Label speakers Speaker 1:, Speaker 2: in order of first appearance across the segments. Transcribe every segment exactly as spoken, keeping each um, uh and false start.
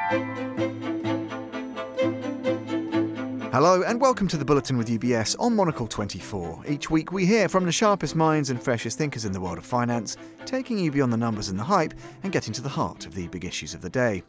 Speaker 1: Hello and welcome to the Bulletin with U B S on Monocle twenty-four. Each week we hear from the sharpest minds and freshest thinkers in the world of finance, taking you beyond the numbers and the hype and getting to the heart of the big issues of the day.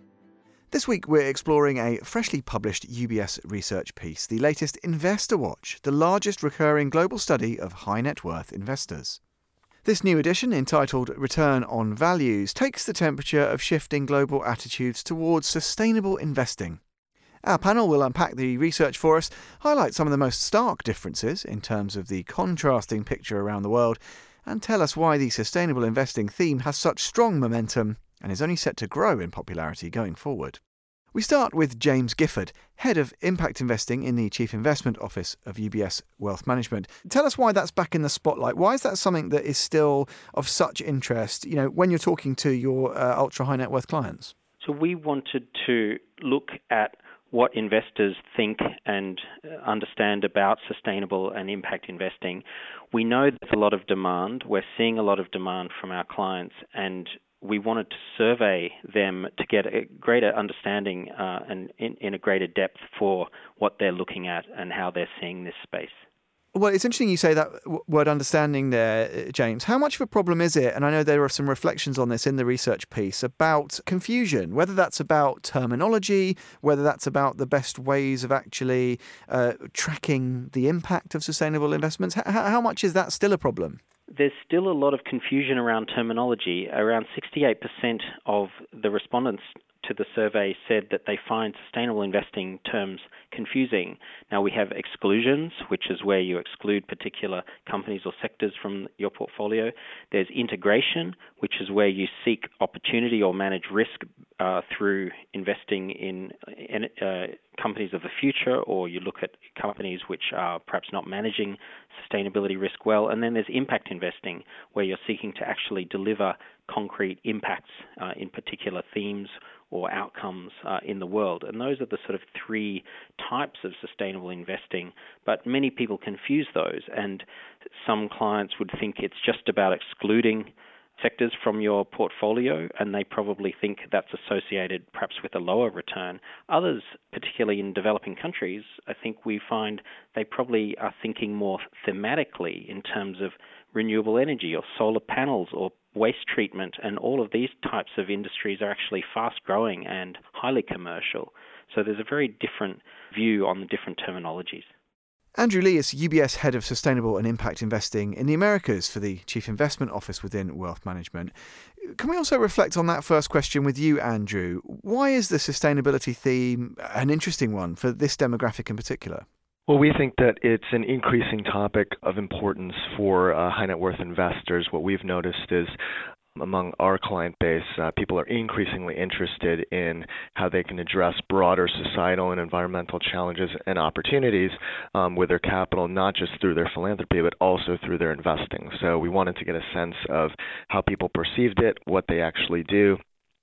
Speaker 1: This week we're exploring a freshly published U B S research piece, the latest Investor Watch, the largest recurring global study of high net worth investors. This new edition, entitled Return on Values, takes the temperature of shifting global attitudes towards sustainable investing. Our panel will unpack the research for us, highlight some of the most stark differences in terms of the contrasting picture around the world, and tell us why the sustainable investing theme has such strong momentum and is only set to grow in popularity going forward. We start with James Gifford, Head of Impact Investing in the Chief Investment Office of U B S Wealth Management. Tell us why that's back in the spotlight. Why is that something that is still of such interest, you know, when you're talking to your uh, ultra high net worth clients?
Speaker 2: So we wanted to look at what investors think and understand about sustainable and impact investing. We know there's a lot of demand. We're seeing a lot of demand from our clients, and we wanted to survey them to get a greater understanding uh, and in, in a greater depth for what they're looking at and how they're seeing this space.
Speaker 1: Well, it's interesting you say that word understanding there, James. How much of a problem is it, and I know there are some reflections on this in the research piece, about confusion, whether that's about terminology, whether that's about the best ways of actually uh, tracking the impact of sustainable investments? H- how much is that still a problem?
Speaker 2: There's still a lot of confusion around terminology. Around sixty-eight percent of the respondents to the survey said that they find sustainable investing terms confusing. Now, we have exclusions, which is where you exclude particular companies or sectors from your portfolio. There's integration, which is where you seek opportunity or manage risk uh, through investing in, in uh, companies of the future, or you look at companies which are perhaps not managing sustainability risk well. And then there's impact investing, where you're seeking to actually deliver concrete impacts uh, in particular themes or outcomes uh, in the world. And those are the sort of three types of sustainable investing, but many people confuse those, and some clients would think it's just about excluding sectors from your portfolio, and they probably think that's associated perhaps with a lower return. Others, particularly in developing countries, I think we find they probably are thinking more thematically in terms of renewable energy or solar panels or waste treatment, and all of these types of industries are actually fast-growing and highly commercial. So there's a very different view on the different terminologies.
Speaker 1: Andrew Lee is U B S Head of Sustainable and Impact Investing in the Americas for the Chief Investment Office within Wealth Management. Can we also reflect on that first question with you, Andrew? Why is the sustainability theme an interesting one for this demographic in particular?
Speaker 3: Well, we think that it's an increasing topic of importance for uh, high net worth investors. What we've noticed is among our client base, uh, people are increasingly interested in how they can address broader societal and environmental challenges and opportunities um, with their capital, not just through their philanthropy, but also through their investing. So we wanted to get a sense of how people perceived it, what they actually do,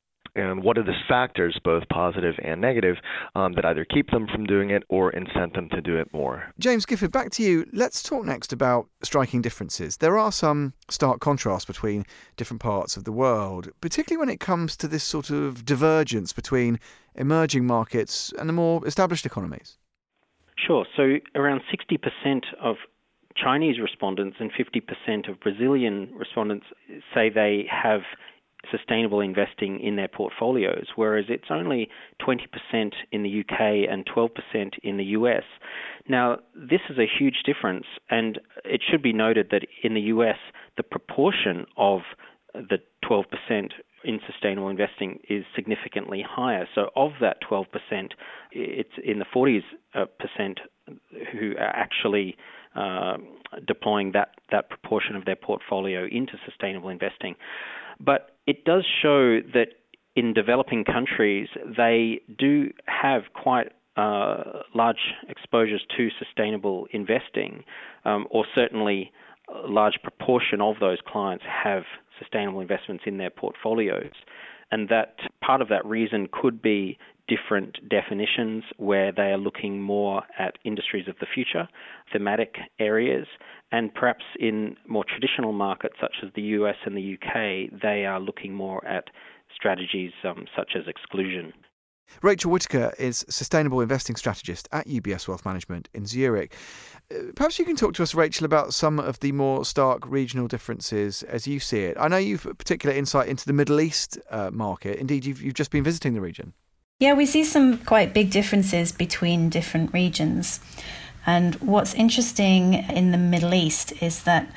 Speaker 3: and what are the factors, both positive and negative, um, that either keep them from doing it or incent them to do it more.
Speaker 1: James Gifford, back to you. Let's talk next about striking differences. There are some stark contrasts between different parts of the world, particularly when it comes to this sort of divergence between emerging markets and the more established economies.
Speaker 2: Sure. So around sixty percent of Chinese respondents and fifty percent of Brazilian respondents say they have sustainable investing in their portfolios, whereas it's only twenty percent in the U K and twelve percent in the U S. Now, this is a huge difference, and it should be noted that in the U S, the proportion of the twelve percent in sustainable investing is significantly higher. So of that twelve percent, it's in the forties percent who are actually uh, deploying that, that proportion of their portfolio into sustainable investing. But it does show that in developing countries, they do have quite uh, large exposures to sustainable investing, um, or certainly a large proportion of those clients have sustainable investments in their portfolios. And that part of that reason could be different definitions where they are looking more at industries of the future, thematic areas, and perhaps in more traditional markets such as the U S and the U K, they are looking more at strategies um, such as exclusion.
Speaker 1: Rachel Whitaker is Sustainable Investing Strategist at U B S Wealth Management in Zurich. Perhaps you can talk to us, Rachel, about some of the more stark regional differences as you see it. I know you've particular insight into the Middle East uh, market. Indeed, you've, you've just been visiting the region.
Speaker 4: Yeah, we see some quite big differences between different regions. And what's interesting in the Middle East is that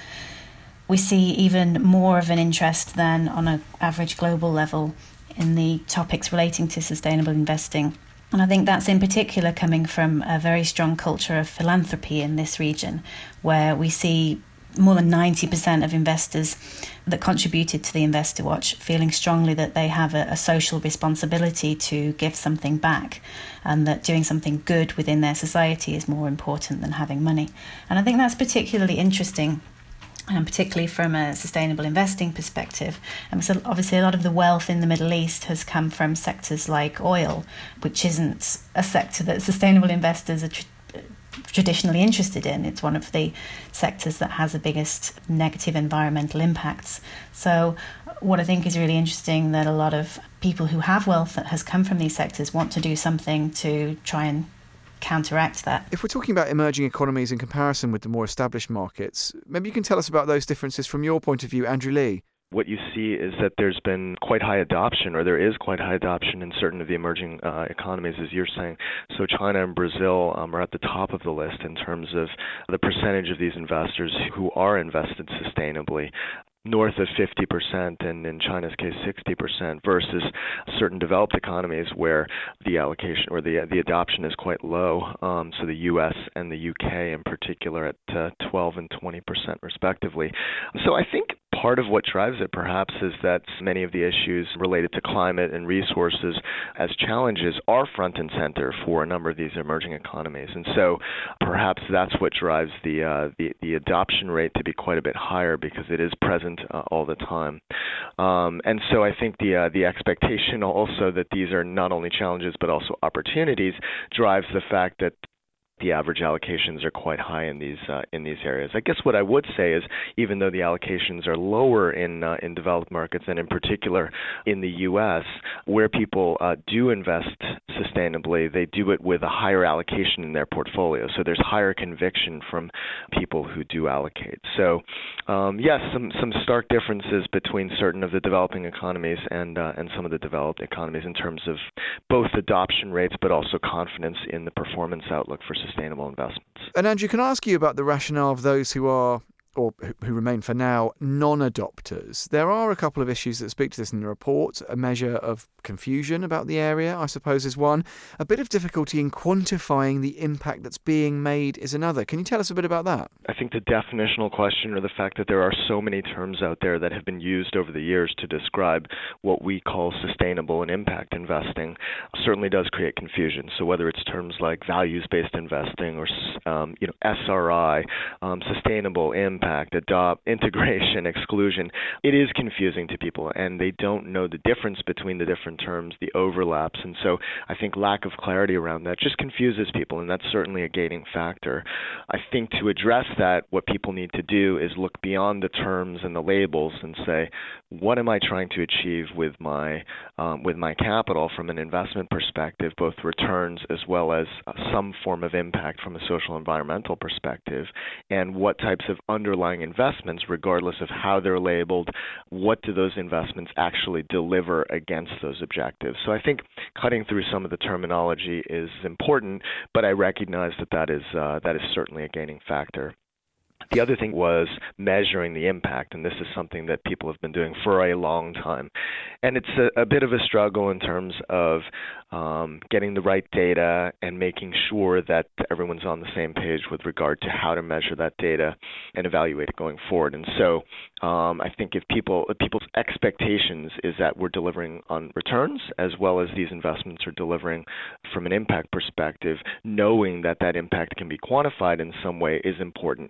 Speaker 4: we see even more of an interest than on an average global level in the topics relating to sustainable investing. And I think that's in particular coming from a very strong culture of philanthropy in this region, where we see more than ninety percent of investors that contributed to the Investor Watch feeling strongly that they have a, a social responsibility to give something back, and that doing something good within their society is more important than having money. And I think that's particularly interesting, and particularly from a sustainable investing perspective. And so obviously a lot of the wealth in the Middle East has come from sectors like oil, which isn't a sector that sustainable investors are tr- traditionally interested in. It's one of the sectors that has the biggest negative environmental impacts. So what I think is really interesting, that a lot of people who have wealth that has come from these sectors want to do something to try and counteract that.
Speaker 1: If we're talking about emerging economies in comparison with the more established markets, maybe you can tell us about those differences from your point of view, Andrew Lee.
Speaker 3: What you see is that there's been quite high adoption, or there is quite high adoption in certain of the emerging uh, economies, as you're saying. So China and Brazil um, are at the top of the list in terms of the percentage of these investors who are invested sustainably. North of fifty percent, and in China's case sixty percent, versus certain developed economies where the allocation or the the adoption is quite low. Um, so the U S and the U K in particular at uh, twelve and twenty percent respectively. So I think part of what drives it perhaps is that many of the issues related to climate and resources as challenges are front and center for a number of these emerging economies. And so perhaps that's what drives the uh, the, the adoption rate to be quite a bit higher, because it is present Uh, all the time. Um, and so I think the uh, the expectation also that these are not only challenges but also opportunities drives the fact that the average allocations are quite high in these uh, in these areas. I guess what I would say is, even though the allocations are lower in uh, in developed markets, and in particular in the U S, where people uh, do invest sustainably, they do it with a higher allocation in their portfolio. So there's higher conviction from people who do allocate. So um, yes, some some stark differences between certain of the developing economies and uh, and some of the developed economies in terms of both adoption rates but also confidence in the performance outlook for sustainable investments.
Speaker 1: And Andrew, can I ask you about the rationale of those who are, or who remain for now, non-adopters? There are a couple of issues that speak to this in the report. A measure of confusion about the area, I suppose, is one. A bit of difficulty in quantifying the impact that's being made is another. Can you tell us a bit about that?
Speaker 3: I think the definitional question, or the fact that there are so many terms out there that have been used over the years to describe what we call sustainable and impact investing, certainly does create confusion. So whether it's terms like values-based investing or um, you know S R I, um, sustainable impact, adopt, integration, exclusion, it is confusing to people, and they don't know the difference between the different terms, the overlaps. And so I think lack of clarity around that just confuses people, and that's certainly a gating factor. I think to address that, what people need to do is look beyond the terms and the labels and say, what am I trying to achieve with my um, with my capital from an investment perspective, both returns as well as uh, some form of impact from a social environmental perspective, and what types of underlying investments, regardless of how they're labeled, what do those investments actually deliver against those objectives? So I think cutting through some of the terminology is important, but I recognize that that is uh, that is certainly a gaining factor. The other thing was measuring the impact, and this is something that people have been doing for a long time. And it's a, a bit of a struggle in terms of um, getting the right data and making sure that everyone's on the same page with regard to how to measure that data and evaluate it going forward. And so um, I think if people if people's expectations is that we're delivering on returns as well as these investments are delivering from an impact perspective, knowing that that impact can be quantified in some way is important. What you're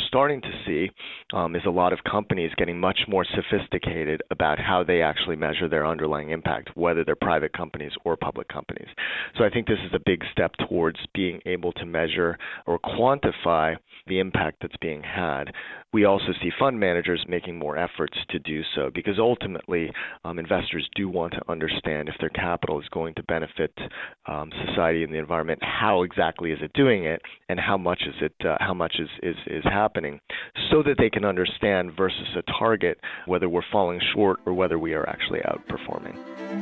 Speaker 3: starting to see um, is a lot of companies getting much more sophisticated about how they actually measure their underlying impact, whether they're private companies or public companies. So I think this is a big step towards being able to measure or quantify the impact that's being had. We also see fund managers making more efforts to do so because ultimately um, investors do want to understand if their capital is going to benefit um, society and the environment, how exactly is it doing it, and how much is it, uh, how much is, is, is happening, so that they can understand versus a target whether we're falling short or whether we are actually outperforming.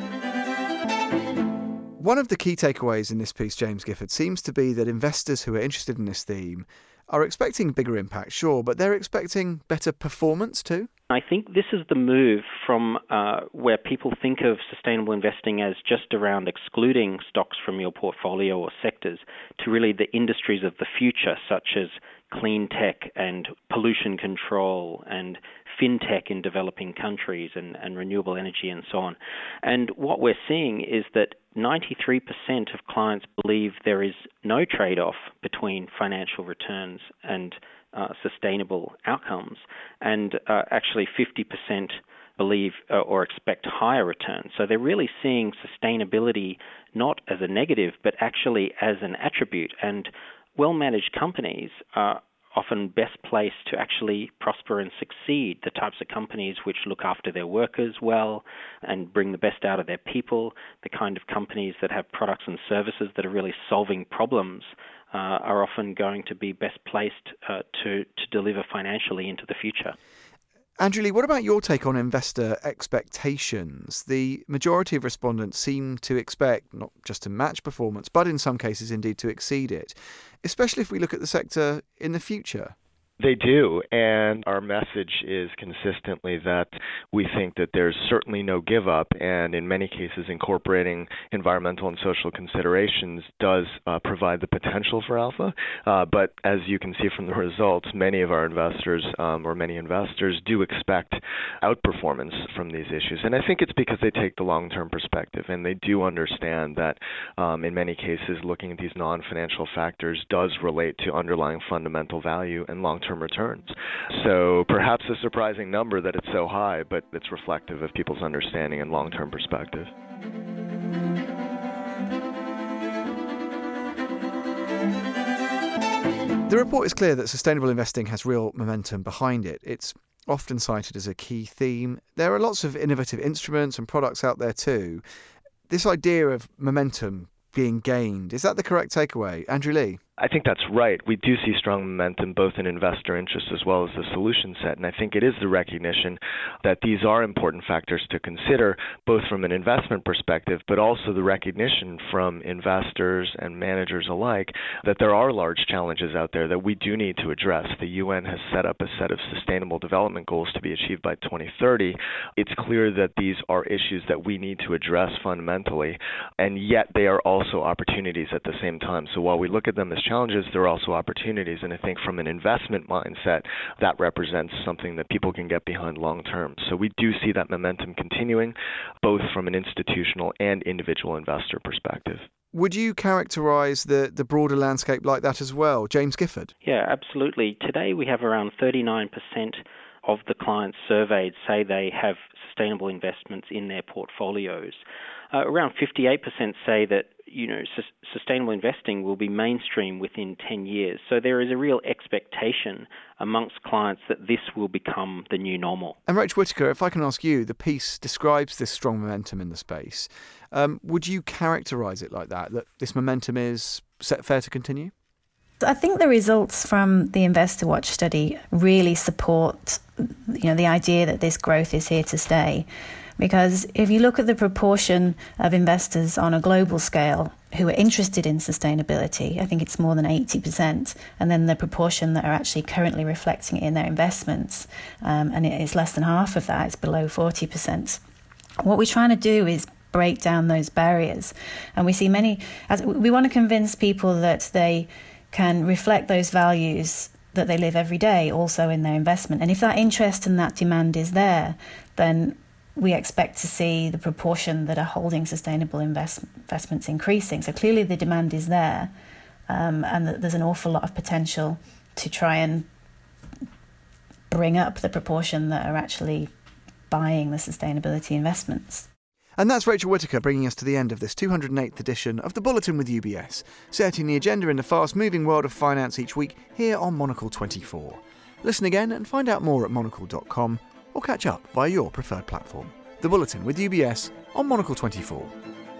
Speaker 1: One of the key takeaways in this piece, James Gifford, seems to be that investors who are interested in this theme are expecting bigger impact, sure, but they're expecting better performance too?
Speaker 2: I think this is the move from uh, where people think of sustainable investing as just around excluding stocks from your portfolio or sectors to really the industries of the future, such as clean tech and pollution control and fintech in developing countries and, and renewable energy and so on. And what we're seeing is that ninety-three percent of clients believe there is no trade-off between financial returns and uh, sustainable outcomes. And uh, actually fifty percent believe uh, or expect higher returns. So they're really seeing sustainability not as a negative, but actually as an attribute. And well-managed companies are often best placed to actually prosper and succeed, the types of companies which look after their workers well and bring the best out of their people, the kind of companies that have products and services that are really solving problems uh, are often going to be best placed uh, to, to deliver financially into the future.
Speaker 1: Andrew Lee, what about your take on investor expectations? The majority of respondents seem to expect not just to match performance, but in some cases indeed to exceed it, especially if we look at the sector in the future.
Speaker 3: They do, and our message is consistently that we think that there's certainly no give up, and in many cases incorporating environmental and social considerations does uh, provide the potential for alpha. Uh, but as you can see from the results, many of our investors um, or many investors do expect outperformance from these issues. And I think it's because they take the long-term perspective, and they do understand that um, in many cases looking at these non-financial factors does relate to underlying fundamental value and long-term returns. So perhaps a surprising number that it's so high, but it's reflective of people's understanding and long-term perspective.
Speaker 1: The report is clear that sustainable investing has real momentum behind it. It's often cited as a key theme. There are lots of innovative instruments and products out there too. This idea of momentum being gained, is that the correct takeaway? Andrew Lee?
Speaker 3: I think that's right. We do see strong momentum both in investor interest as well as the solution set, and I think it is the recognition that these are important factors to consider, both from an investment perspective, but also the recognition from investors and managers alike that there are large challenges out there that we do need to address. The U N has set up a set of sustainable development goals to be achieved by twenty thirty. It's clear that these are issues that we need to address fundamentally, and yet they are also opportunities at the same time. So while we look at them as challenges, there are also opportunities, and I think from an investment mindset, that represents something that people can get behind long term. So we do see that momentum continuing, both from an institutional and individual investor perspective.
Speaker 1: Would you characterise the, the broader landscape like that as well? James Gifford?
Speaker 2: Yeah, absolutely. Today we have around thirty-nine percent of the clients surveyed say they have sustainable investments in their portfolios. Uh, around fifty-eight percent say that you know su- sustainable investing will be mainstream within ten years. So there is a real expectation amongst clients that this will become the new normal.
Speaker 1: And Rach Whitaker, if I can ask you, the piece describes this strong momentum in the space. Um, would you characterise it like that, that this momentum is set fair to continue?
Speaker 4: I think the results from the Investor Watch study really support, you know, the idea that this growth is here to stay. Because if you look at the proportion of investors on a global scale who are interested in sustainability, I think it's more than eighty percent. And then the proportion that are actually currently reflecting it in their investments, um, and it is less than half of that, it's below forty percent. What we're trying to do is break down those barriers. And we see many, as we want to convince people that they can reflect those values that they live every day also in their investment. And if that interest and that demand is there, then we expect to see the proportion that are holding sustainable invest- investments increasing. So clearly the demand is there, um, and that there's an awful lot of potential to try and bring up the proportion that are actually buying the sustainability investments.
Speaker 1: And that's Rachel Whitaker bringing us to the end of this two hundred eighth edition of the Bulletin with U B S, setting the agenda in the fast-moving world of finance each week here on Monocle twenty-four. Listen again and find out more at monocle dot com or catch up via your preferred platform. The Bulletin with U B S on Monocle twenty-four.